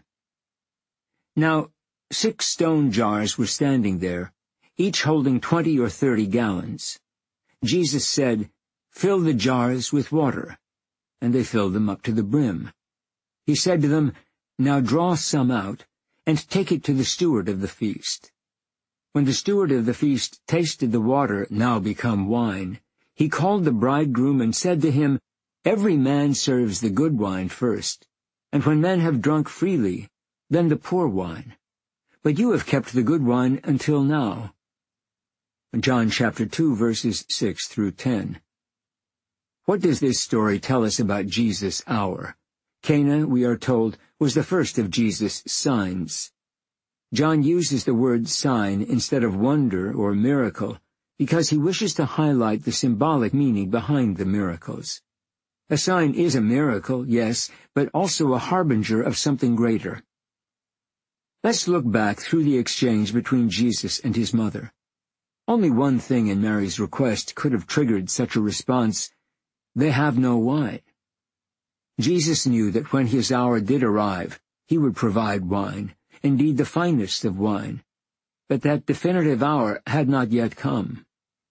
Now, 6 stone jars were standing there, each holding 20 or 30 gallons. Jesus said, "Fill the jars with water," and they filled them up to the brim. He said to them, "Now draw some out, and take it to the steward of the feast." When the steward of the feast tasted the water, now become wine, he called the bridegroom and said to him, "Every man serves the good wine first, and when men have drunk freely, then the poor wine. But you have kept the good wine until now." John chapter 2, verses 6 through 10. What does this story tell us about Jesus' hour? Cana, we are told, was the first of Jesus' signs. John uses the word sign instead of wonder or miracle because he wishes to highlight the symbolic meaning behind the miracles. A sign is a miracle, yes, but also a harbinger of something greater. Let's look back through the exchange between Jesus and his mother. Only one thing in Mary's request could have triggered such a response. They have no wine. Jesus knew that when his hour did arrive, he would provide wine, indeed the finest of wine. But that definitive hour had not yet come.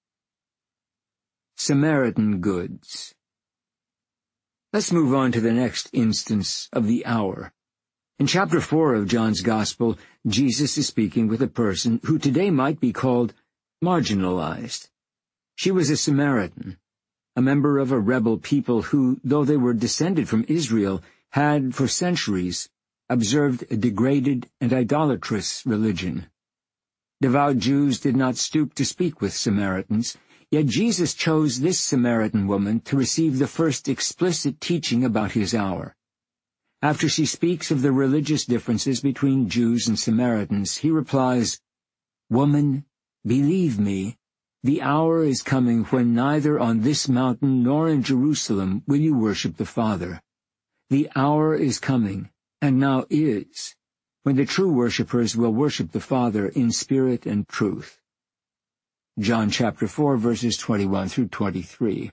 Samaritan goods. Let's move on to the next instance of the hour. In chapter 4 of John's Gospel, Jesus is speaking with a person who today might be called marginalized. She was a Samaritan, a member of a rebel people who, though they were descended from Israel, had, for centuries, observed a degraded and idolatrous religion. Devout Jews did not stoop to speak with Samaritans, yet Jesus chose this Samaritan woman to receive the first explicit teaching about his hour. After she speaks of the religious differences between Jews and Samaritans, he replies, "Woman, believe me, the hour is coming when neither on this mountain nor in Jerusalem will you worship the Father. The hour is coming, and now is, when the true worshippers will worship the Father in spirit and truth." John chapter 4, verses 21 through 23.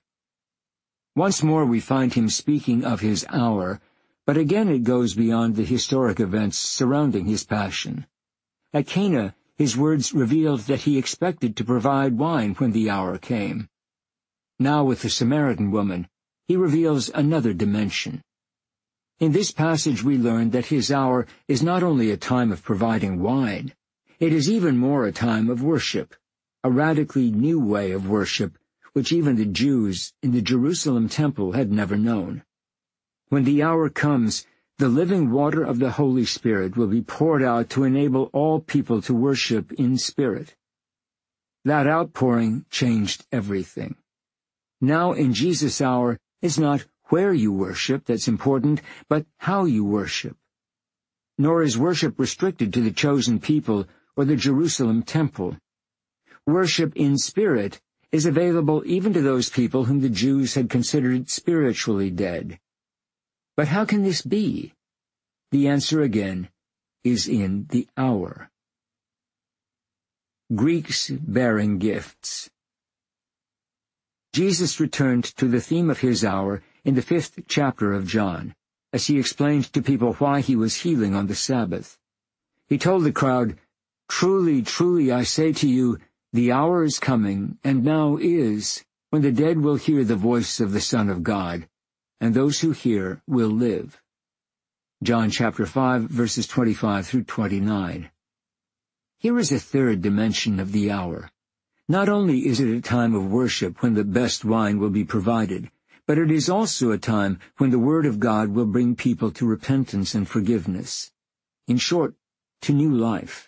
Once more we find him speaking of his hour, but again it goes beyond the historic events surrounding his passion. At Cana, his words revealed that he expected to provide wine when the hour came. Now with the Samaritan woman, he reveals another dimension. In this passage we learn that his hour is not only a time of providing wine, it is even more a time of worship, a radically new way of worship which even the Jews in the Jerusalem temple had never known. When the hour comes, the living water of the Holy Spirit will be poured out to enable all people to worship in spirit. That outpouring changed everything. Now in Jesus' hour, it's not where you worship that's important, but how you worship. Nor is worship restricted to the chosen people or the Jerusalem temple. Worship in spirit is available even to those people whom the Jews had considered spiritually dead. But how can this be? The answer again is in the hour. Greeks bearing gifts. Jesus returned to the theme of his hour in the 5th chapter of John, as he explained to people why he was healing on the Sabbath. He told the crowd, "Truly, truly, I say to you, the hour is coming, and now is, when the dead will hear the voice of the Son of God, and those who hear will live." John chapter 5, verses 25 through 29. Here is a third dimension of the hour. Not only is it a time of worship when the best wine will be provided, but it is also a time when the Word of God will bring people to repentance and forgiveness. In short, to new life.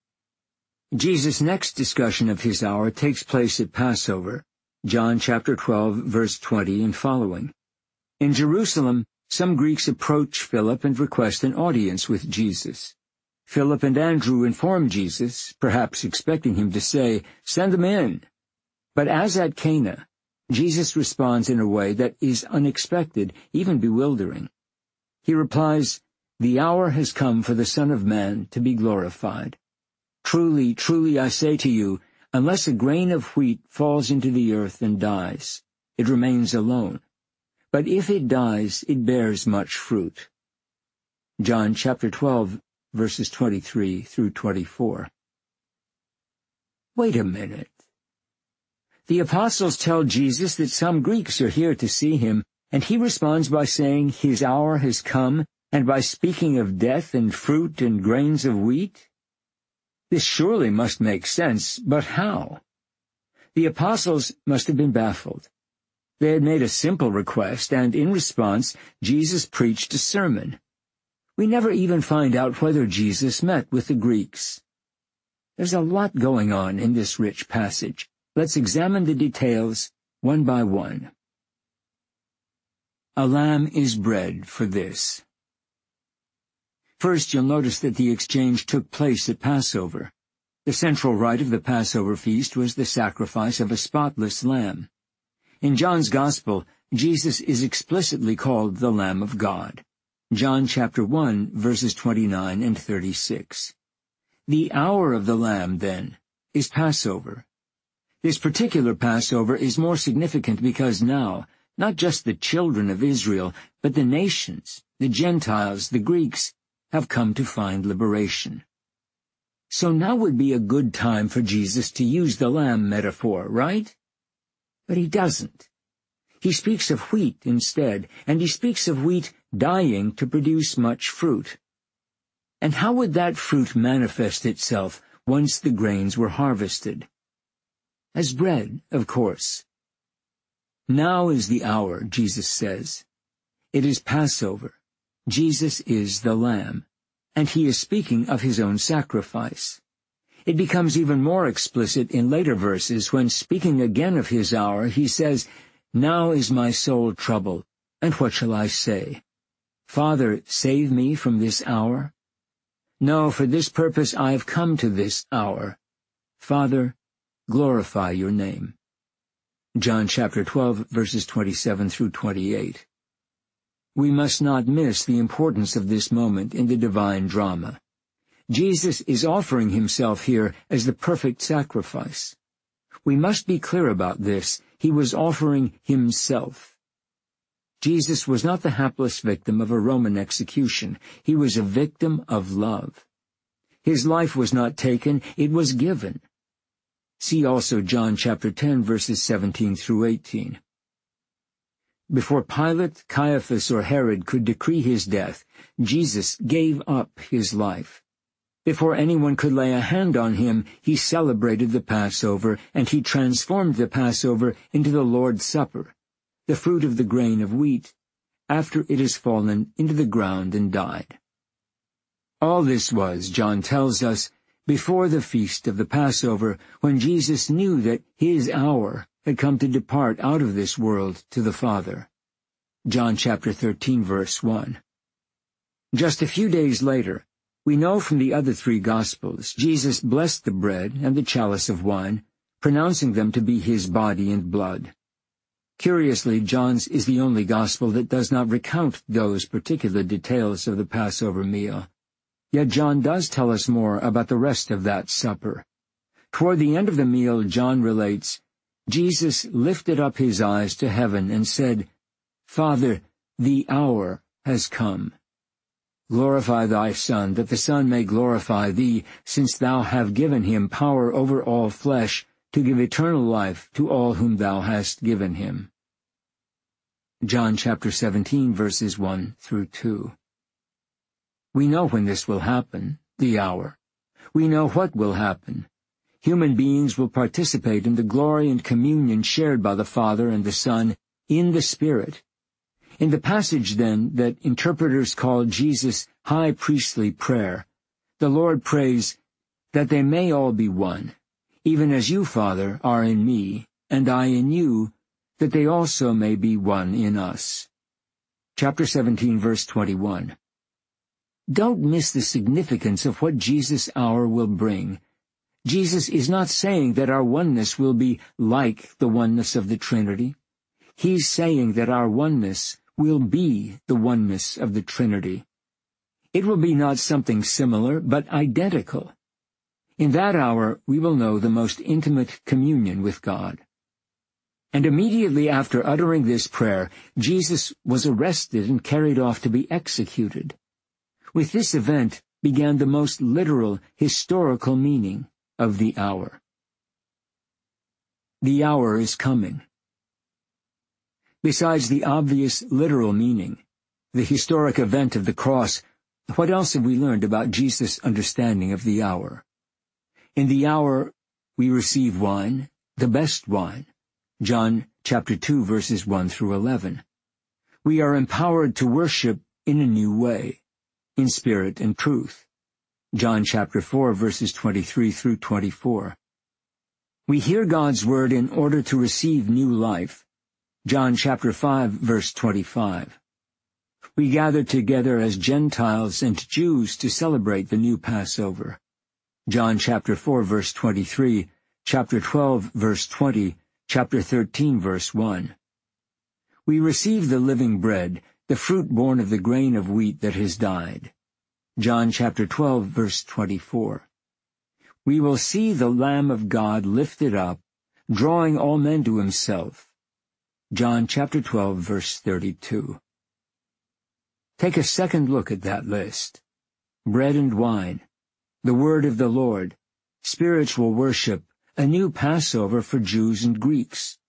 Jesus' next discussion of his hour takes place at Passover, John chapter 12, verse 20 and following. In Jerusalem, some Greeks approach Philip and request an audience with Jesus. Philip and Andrew inform Jesus, perhaps expecting him to say, "Send them in." But as at Cana, Jesus responds in a way that is unexpected, even bewildering. He replies, "The hour has come for the Son of Man to be glorified. Truly, truly, I say to you, unless a grain of wheat falls into the earth and dies, it remains alone. But if it dies, it bears much fruit." John chapter 12, verses 23 through 24. Wait a minute. The apostles tell Jesus that some Greeks are here to see him, and he responds by saying his hour has come, and by speaking of death and fruit and grains of wheat? This surely must make sense, but how? The apostles must have been baffled. They had made a simple request, and in response, Jesus preached a sermon. We never even find out whether Jesus met with the Greeks. There's a lot going on in this rich passage. Let's examine the details one by one. A lamb is bred for this. First, you'll notice that the exchange took place at Passover. The central rite of the Passover feast was the sacrifice of a spotless lamb. In John's Gospel, Jesus is explicitly called the Lamb of God. John chapter 1, verses 29 and 36. The hour of the Lamb, then, is Passover. This particular Passover is more significant because now, not just the children of Israel, but the nations, the Gentiles, the Greeks, have come to find liberation. So now would be a good time for Jesus to use the lamb metaphor, right? But he doesn't. He speaks of wheat instead, and he speaks of wheat dying to produce much fruit. And how would that fruit manifest itself once the grains were harvested? As bread, of course. Now is the hour, Jesus says. It is Passover. Jesus is the Lamb, and he is speaking of his own sacrifice. It becomes even more explicit in later verses when, speaking again of his hour, he says, "Now is my soul troubled, and what shall I say? Father, save me from this hour? No, for this purpose I have come to this hour. Father, glorify your name." John chapter 12, verses 27 through 28. We must not miss the importance of this moment in the divine drama. Jesus is offering himself here as the perfect sacrifice. We must be clear about this. He was offering himself. Jesus was not the hapless victim of a Roman execution. He was a victim of love. His life was not taken, it was given. See also John chapter 10, verses 17 through 18. Before Pilate, Caiaphas, or Herod could decree his death, Jesus gave up his life. Before anyone could lay a hand on him, he celebrated the Passover, and he transformed the Passover into the Lord's Supper, the fruit of the grain of wheat, after it has fallen into the ground and died. All this was, John tells us, before the feast of the Passover, when Jesus knew that his hour had come to depart out of this world to the Father. John chapter 13, verse 1. Just a few days later, we know from the other three Gospels, Jesus blessed the bread and the chalice of wine, pronouncing them to be his body and blood. Curiously, John's is the only Gospel that does not recount those particular details of the Passover meal. Yet John does tell us more about the rest of that supper. Toward the end of the meal, John relates, Jesus lifted up his eyes to heaven and said, "Father, the hour has come. Glorify thy Son, that the Son may glorify thee, since thou hast given him power over all flesh, to give eternal life to all whom thou hast given him." John chapter 17, verses 1 through 2. We know when this will happen, the hour. We know what will happen. Human beings will participate in the glory and communion shared by the Father and the Son in the Spirit. In the passage, then, that interpreters call Jesus' high priestly prayer, the Lord prays, "That they may all be one, even as you, Father, are in me, and I in you, that they also may be one in us." Chapter 17, verse 21. Don't miss the significance of what Jesus' hour will bring. Jesus is not saying that our oneness will be like the oneness of the Trinity. He's saying that our oneness will be the oneness of the Trinity. It will be not something similar, but identical. In that hour, we will know the most intimate communion with God. And immediately after uttering this prayer, Jesus was arrested and carried off to be executed. With this event began the most literal, historical meaning of the hour. The hour is coming. Besides the obvious literal meaning, the historic event of the cross, what else have we learned about Jesus' understanding of the hour? In the hour, we receive wine, the best wine. John chapter 2, verses 1 through 11. We are empowered to worship in a new way, in spirit and truth. John chapter 4, verses 23 through 24. We hear God's word in order to receive new life. John chapter 5, verse 25. We gather together as Gentiles and Jews to celebrate the new Passover. John chapter 4, verse 23, chapter 12, verse 20, chapter 13, verse 1. We receive the living bread, the fruit born of the grain of wheat that has died. John chapter 12, verse 24. We will see the Lamb of God lifted up, drawing all men to himself. John chapter 12, verse 32. Take a second look at that list. Bread and wine, the word of the Lord, spiritual worship, a new Passover for Jews and Greeks,